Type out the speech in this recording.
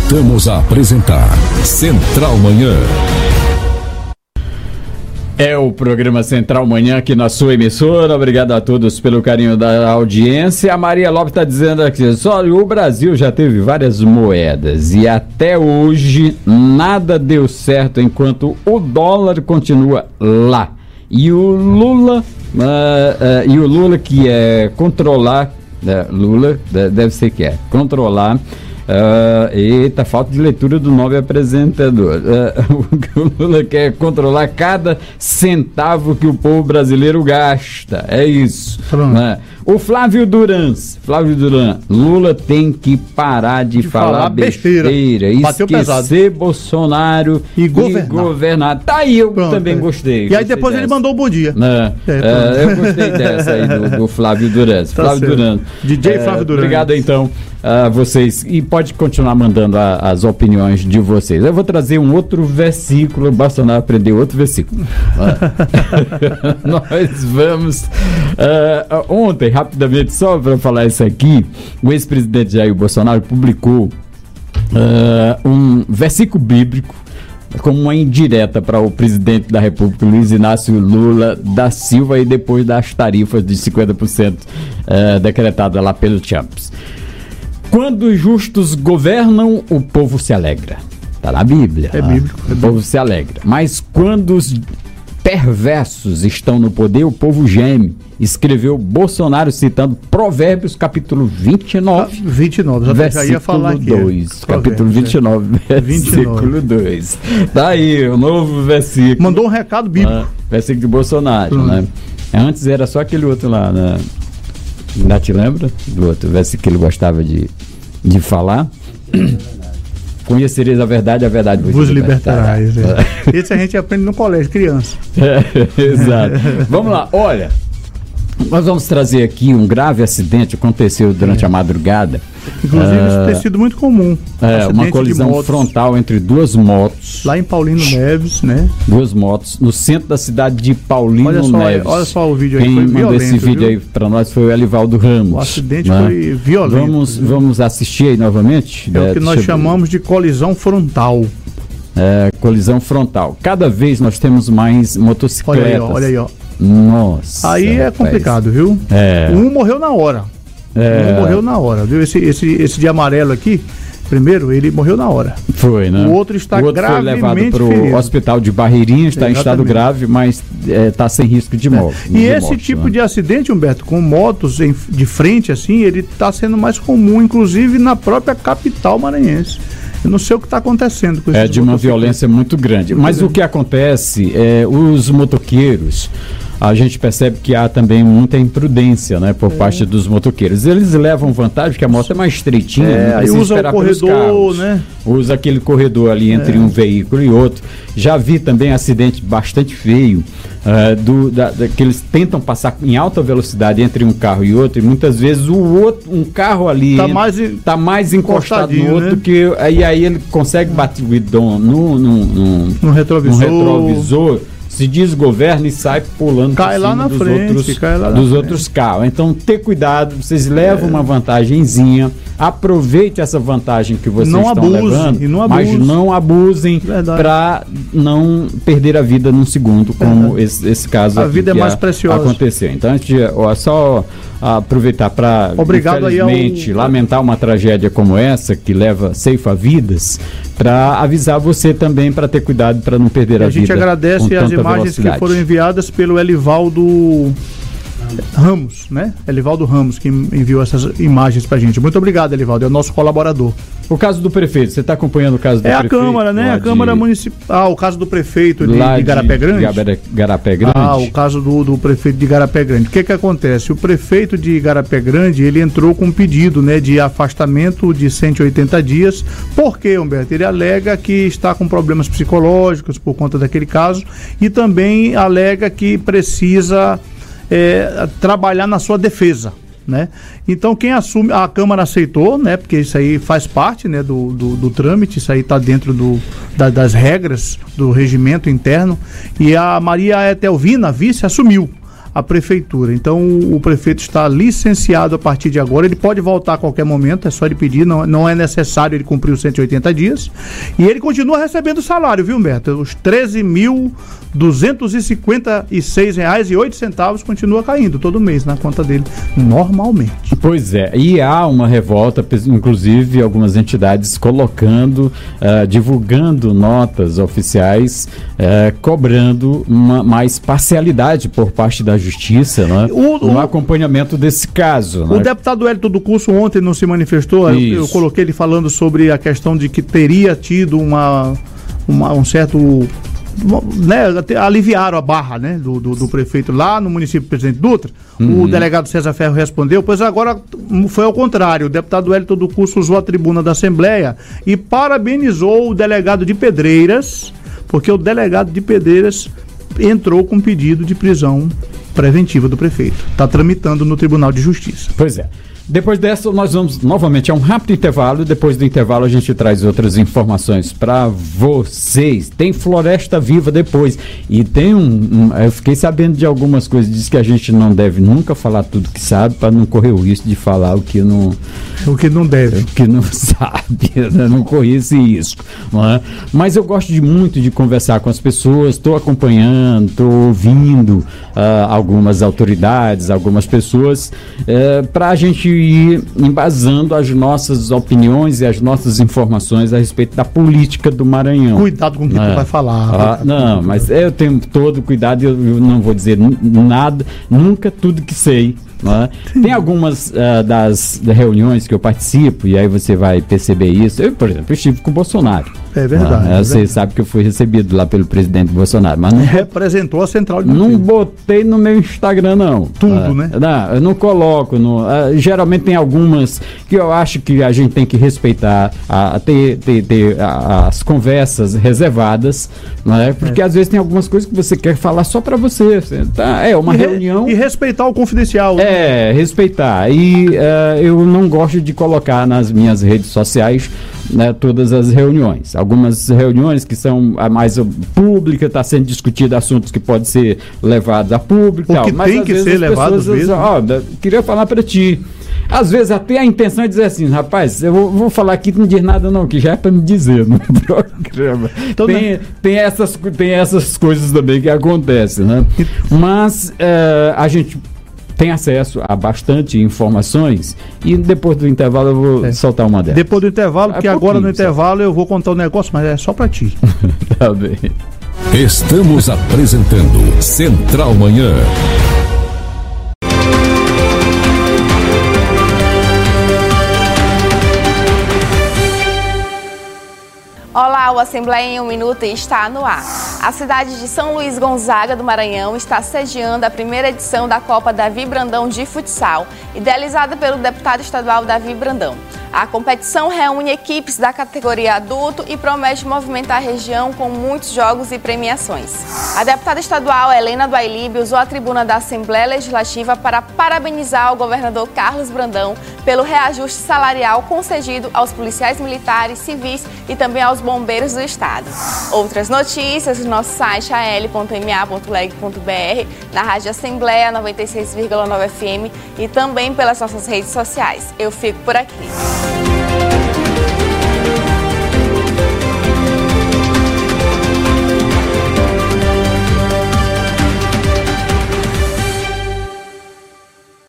Voltamos a apresentar Central Manhã. É o programa Central Manhã aqui na sua emissora. Obrigado a todos pelo carinho da audiência. A Maria Lopes está dizendo aqui: olha, o Brasil já teve várias moedas e até hoje nada deu certo enquanto o dólar continua lá. E o Lula, que é controlar, Lula deve ser que é controlar. Eita, falta de leitura do novo apresentador. O Lula quer controlar cada centavo que o povo brasileiro gasta. É isso. O Flávio Duran, Lula tem que parar de falar besteira. Esquecer Bolsonaro e governar. Tá aí, eu também gostei. E aí depois ele mandou um bom dia. Eu gostei dessa aí do Flávio Duran. DJ Flávio Duran. Obrigado então a vocês. E pode continuar mandando as opiniões de vocês. Eu vou trazer um outro versículo, Bolsonaro aprender outro versículo. Nós vamos ontem, rapidamente, só para falar isso aqui, o ex-presidente Jair Bolsonaro publicou um versículo bíblico como uma indireta para o presidente da República, Luiz Inácio Lula da Silva, e depois das tarifas de 50% decretadas lá pelo Champs. Quando os justos governam, o povo se alegra. Está na Bíblia. É bíblico. O povo se alegra. Mas quando os perversos estão no poder, o povo geme. Escreveu Bolsonaro citando Provérbios, capítulo 29. 29, já ia falar aqui. 2, capítulo 29, versículo 2. Daí, o novo versículo. Mandou um recado bíblico. Versículo de Bolsonaro, né? Antes era só aquele outro lá, né? Ainda te lembra do outro versículo que ele gostava de falar? Conhecereis a verdade vos libertarás. Esse a gente aprende no colégio, criança. Exato. Vamos lá, olha, nós vamos trazer aqui um grave acidente que aconteceu durante a madrugada. Inclusive, isso tem sido muito comum. Uma colisão frontal entre duas motos. Lá em Paulino Neves, né? Duas motos no centro da cidade de Paulino Neves. Olha só o vídeo aí. Quem foi mandou violento, esse vídeo aí para nós foi o Elivaldo Ramos. O acidente foi violento. Vamos assistir aí novamente. É o que nós chamamos de colisão frontal. Colisão frontal. Cada vez nós temos mais motocicletas. Olha aí, ó. Nossa. Aí é complicado, viu? Um morreu na hora. Viu? Esse de amarelo aqui, primeiro, ele morreu na hora. Foi, né? O outro está gravemente foi levado para o hospital de Barreirinha, está em estado grave, mas está sem risco de morte. E esse tipo de acidente, Humberto, com motos de frente, assim, ele está sendo mais comum, inclusive na própria capital maranhense. Eu não sei o que está acontecendo com isso. De uma violência muito grande. Mas o que acontece os motoqueiros, a gente percebe que há também muita imprudência, né, por parte dos motoqueiros. Eles levam vantagem porque a moto é mais estreitinha, aí usa o corredor, né? Usa aquele corredor ali entre um veículo e outro. Já vi também acidente bastante feio, que eles tentam passar em alta velocidade entre um carro e outro, e muitas vezes um carro ali está mais encostado no outro, né? Que aí ele consegue bater o guidão no retrovisor, se desgoverna e sai pulando cai lá na frente, dos outros carros. Então, ter cuidado, vocês levam uma vantagenzinha, aproveite essa vantagem que vocês estão levando, mas não abusem para não perder a vida num segundo, como esse caso a vida é mais preciosa. Aconteceu. Então, a gente só aproveitar para, infelizmente, lamentar uma tragédia como essa, que ceifa vidas, para avisar você também para ter cuidado para não perder a vida. A gente agradece as imagens que foram enviadas pelo Elivaldo Ramos, né? Elivaldo Ramos, que enviou essas imagens pra gente. Muito obrigado, Elivaldo, é o nosso colaborador. O caso do prefeito, você está acompanhando o caso do prefeito? É a Câmara, né? A Câmara Municipal. O caso do prefeito de Igarapé Grande? Igarapé Grande. O caso do prefeito de Igarapé Grande. O que acontece? O prefeito de Igarapé Grande, ele entrou com um pedido, né, de afastamento de 180 dias. Por quê, Humberto? Ele alega que está com problemas psicológicos por conta daquele caso e também alega que precisa trabalhar na sua defesa, né? Então quem assume, a Câmara aceitou, né? Porque isso aí faz parte, né, do trâmite, isso aí está dentro das regras do regimento interno, e a Maria Etelvina, vice, assumiu. a prefeitura. Então o prefeito está licenciado a partir de agora, ele pode voltar a qualquer momento, é só ele pedir, não é necessário ele cumprir os 180 dias, e ele continua recebendo salário, viu, Humberto? Os R$13.256,08 continua caindo todo mês na conta dele, normalmente. Pois é, e há uma revolta, inclusive algumas entidades colocando, divulgando notas oficiais, cobrando mais parcialidade por parte da justiça, né? No acompanhamento desse caso. O deputado Hélito do Curso ontem não se manifestou, eu coloquei ele falando sobre a questão de que teria tido um certo... aliviaram a barra, né, do prefeito lá no município do Presidente Dutra. O delegado César Ferro respondeu, pois agora foi ao contrário. O deputado Hélito do Curso usou a tribuna da Assembleia e parabenizou o delegado de Pedreiras, porque o delegado de Pedreiras entrou com pedido de prisão preventiva do prefeito. Está tramitando no Tribunal de Justiça. Pois é. Depois dessa, nós vamos novamente a um rápido intervalo. Depois do intervalo, a gente traz outras informações para vocês. Tem Floresta Viva depois. E tem eu fiquei sabendo de algumas coisas. Diz que a gente não deve nunca falar tudo que sabe, para não correr o risco de falar o que não deve. O que não sabe, né? Não correr esse risco. Não é? Mas eu gosto muito de conversar com as pessoas. Estou acompanhando, estou ouvindo algumas autoridades, algumas pessoas, para a gente ir embasando as nossas opiniões e as nossas informações a respeito da política do Maranhão. Cuidado com o que tu vai falar. Não, mas eu tenho todo cuidado, eu não vou dizer nada, nunca tudo que sei. Tem algumas das reuniões que eu participo, e aí você vai perceber isso. Eu, por exemplo, estive com o Bolsonaro. É verdade. Você sabe que eu fui recebido lá pelo presidente Bolsonaro, mas não representou a central de não botei no meu Instagram, não. Tudo, né? Não, eu não coloco. Geralmente tem algumas que eu acho que a gente tem que respeitar, ter as conversas reservadas, não é? Porque às vezes tem algumas coisas que você quer falar só para você. É uma reunião. E respeitar o confidencial. Respeitar. E eu não gosto de colocar nas minhas redes sociais, né, todas as reuniões. Algumas reuniões que são a mais pública, está sendo discutido assuntos que podem ser levados a público. Que mas tem que ser levado mesmo. Queria falar para ti. Às vezes até a intenção é dizer assim, rapaz, eu vou falar aqui que não diz nada não, que já é para me dizer no programa. Então, tem essas coisas também que acontecem, né? Mas a gente tem acesso a bastante informações e depois do intervalo eu vou soltar uma delas. Depois do intervalo, porque agora no intervalo eu vou contar um negócio, mas é só pra ti. Tá bem. Estamos apresentando Central Manhã. Olá, o Assembleia em 1 Minuto está no ar. A cidade de São Luís Gonzaga do Maranhão está sediando a primeira edição da Copa Davi Brandão de Futsal, idealizada pelo deputado estadual Davi Brandão. A competição reúne equipes da categoria adulto e promete movimentar a região com muitos jogos e premiações. A deputada estadual Helena do Ailib usou a tribuna da Assembleia Legislativa para parabenizar o governador Carlos Brandão pelo reajuste salarial concedido aos policiais militares, civis e também aos bombeiros do estado. Outras notícias no nosso site al.ma.leg.br, na Rádio Assembleia 96,9 FM e também pelas nossas redes sociais. Eu fico por aqui.